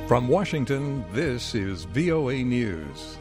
From Washington, this is VOA News.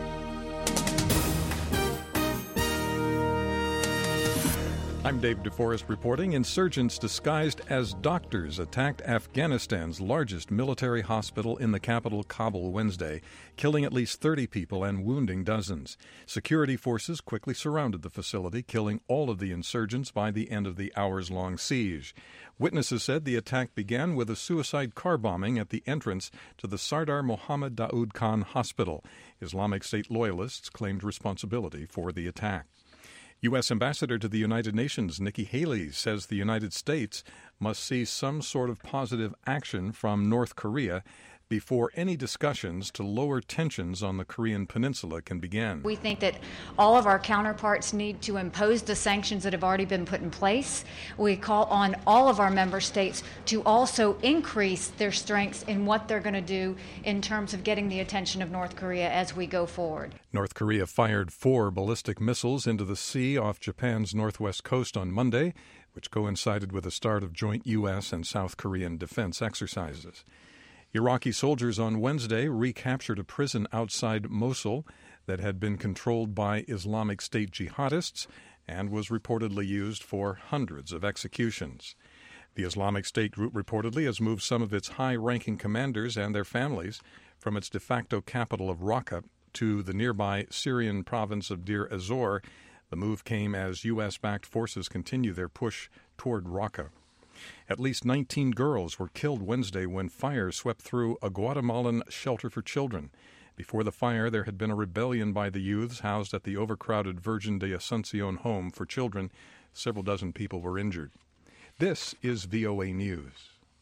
I'm Dave DeForest reporting. Insurgents disguised as doctors attacked Afghanistan's largest military hospital in the capital, Kabul, Wednesday, killing at least 30 people and wounding dozens. Security forces quickly surrounded the facility, killing all of the insurgents by the end of the hours-long siege. Witnesses said the attack began with a suicide car bombing at the entrance to the Sardar Mohammad Daoud Khan Hospital. Islamic State loyalists claimed responsibility for the attack. U.S. Ambassador to the United Nations Nikki Haley says the United States must see some sort of positive action from North Korea before any discussions to lower tensions on the Korean peninsula can begin. We think that all of our counterparts need to impose the sanctions that have already been put in place. We call on all of our member states to also increase their strengths in what they're going to do in terms of getting the attention of North Korea as we go forward. North Korea fired 4 ballistic missiles into the sea off Japan's northwest coast on Monday, which coincided with the start of joint U.S. and South Korean defense exercises. Iraqi soldiers on Wednesday recaptured a prison outside Mosul that had been controlled by Islamic State jihadists and was reportedly used for hundreds of executions. The Islamic State group reportedly has moved some of its high-ranking commanders and their families from its de facto capital of Raqqa to the nearby Syrian province of Deir ez-Zor. The move came as U.S.-backed forces continue their push toward Raqqa. At least 19 girls were killed Wednesday when fire swept through a Guatemalan shelter for children. Before the fire, there had been a rebellion by the youths housed at the overcrowded Virgen de Asuncion home for children. Several dozen people were injured. This is VOA News.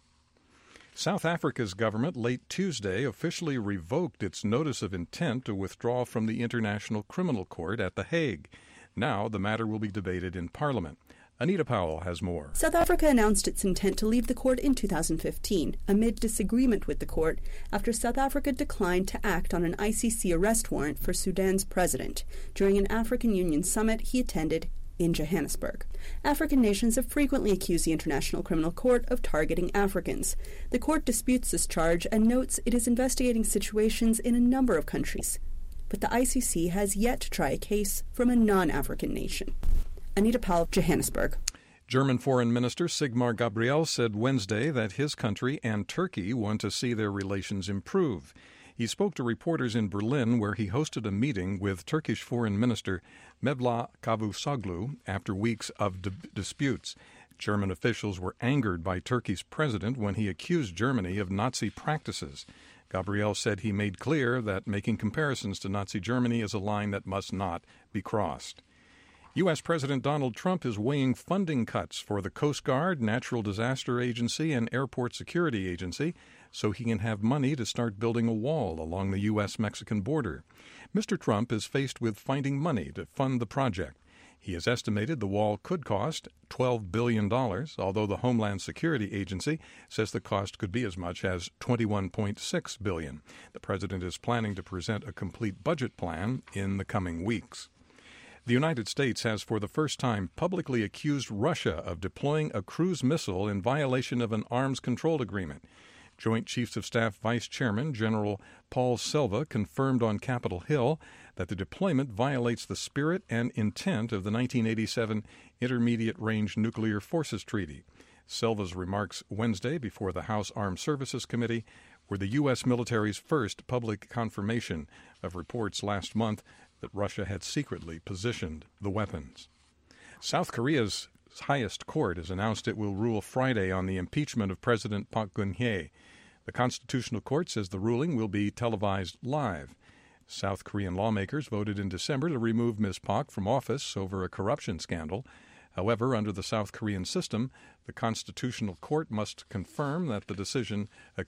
South Africa's government late Tuesday officially revoked its notice of intent to withdraw from the International Criminal Court at The Hague. Now the matter will be debated in Parliament. Anita Powell has more. South Africa announced its intent to leave the court in 2015, amid disagreement with the court after South Africa declined to act on an ICC arrest warrant for Sudan's president during an African Union summit he attended in Johannesburg. African nations have frequently accused the International Criminal Court of targeting Africans. The court disputes this charge and notes it is investigating situations in a number of countries. But the ICC has yet to try a case from a non-African nation. Anita Powell, Johannesburg. German Foreign Minister Sigmar Gabriel said Wednesday that his country and Turkey want to see their relations improve. He spoke to reporters in Berlin, where he hosted a meeting with Turkish Foreign Minister Mevlut Cavusoglu after weeks of disputes. German officials were angered by Turkey's president when he accused Germany of Nazi practices. Gabriel said he made clear that making comparisons to Nazi Germany is a line that must not be crossed. U.S. President Donald Trump is weighing funding cuts for the Coast Guard, Natural Disaster Agency, and Airport Security Agency so he can have money to start building a wall along the U.S.-Mexican border. Mr. Trump is faced with finding money to fund the project. He has estimated the wall could cost $12 billion, although the Homeland Security Agency says the cost could be as much as $21.6 billion. The president is planning to present a complete budget plan in the coming weeks. The United States has for the first time publicly accused Russia of deploying a cruise missile in violation of an arms control agreement. Joint Chiefs of Staff Vice Chairman General Paul Silva confirmed on Capitol Hill that the deployment violates the spirit and intent of the 1987 Intermediate Range Nuclear Forces Treaty. Silva's remarks Wednesday before the House Armed Services Committee were the U.S. military's first public confirmation of reports last month that Russia had secretly positioned the weapons. South Korea's highest court has announced it will rule Friday on the impeachment of President Park Geun-hye. The Constitutional Court says the ruling will be televised live. South Korean lawmakers voted in December to remove Ms. Park from office over a corruption scandal. However, under the South Korean system, the Constitutional Court must confirm the decision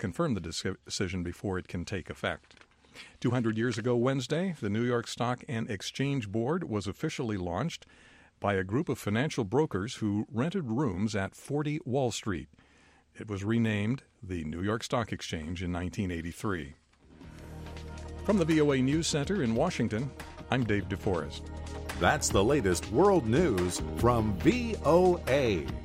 before it can take effect. 200 years ago Wednesday, the New York Stock and Exchange Board was officially launched by a group of financial brokers who rented rooms at 40 Wall Street. It was renamed the New York Stock Exchange in 1983. From the VOA News Center in Washington, I'm Dave DeForest. That's the latest world news from VOA.